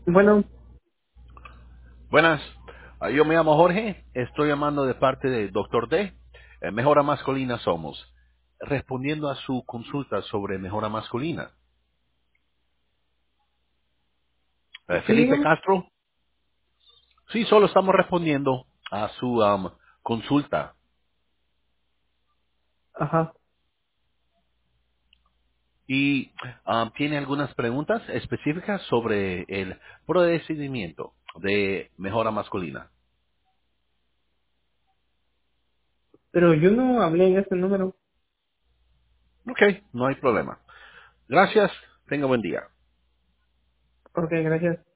Bueno, Buenas, yo me llamo Jorge, estoy llamando de parte de Doctor D. Mejora Masculina somos. Respondiendo a su consulta sobre mejora masculina. sí, Felipe dígame. Castro, sí, solo estamos respondiendo a su consulta. Ajá. Y tiene algunas preguntas específicas sobre el procedimiento de mejora masculina. Pero yo no hablé en este número. Ok, no hay problema. Gracias, tenga buen día. Ok, gracias.